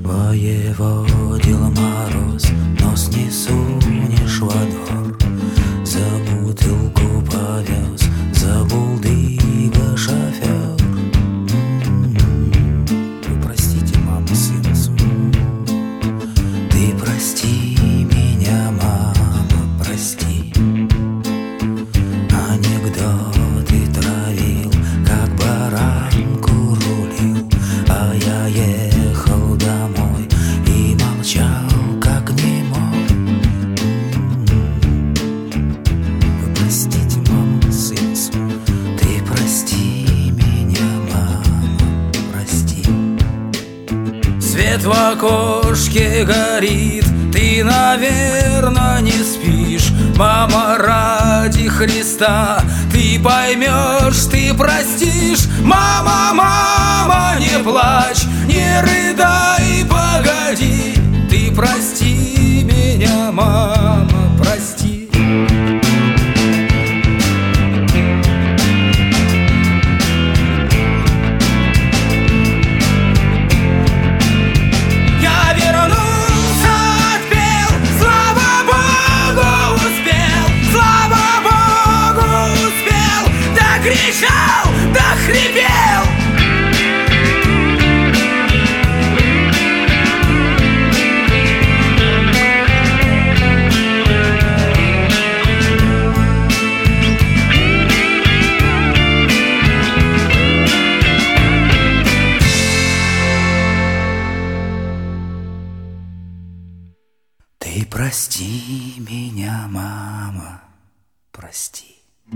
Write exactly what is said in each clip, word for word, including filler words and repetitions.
Воеводил мороз, нос не сунешь во двор. За бутылку повез, забыл дыга шофер. Вы простите, мама, сына свою. Ты прости меня, мама, прости. Анекдоты травил, как баранку рулил, а я ехал домой и молчал, как немой. Вы простите, мама, сын свой. Ты прости меня, мама, прости. Свет в окошке горит, ты, наверно, не спишь. Мама, ради Христа, ты поймешь, ты простишь. Мама, мама, не плачь, не рыдай, погоди. Ты прости меня, мама, прости. Кричал, да хрипел. Ты прости меня, мама, прости.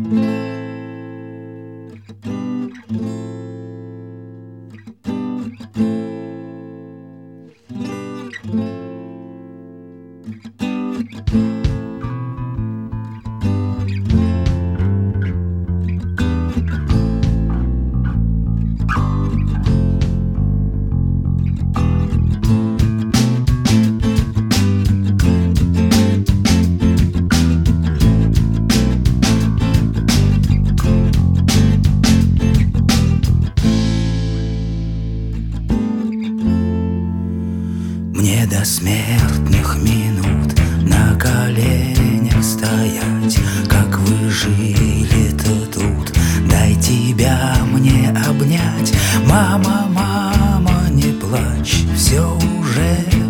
Мне до смертных минут на коленях стоять. Как вы жили-то тут, дай тебя мне обнять. Мама, мама, не плачь, все уже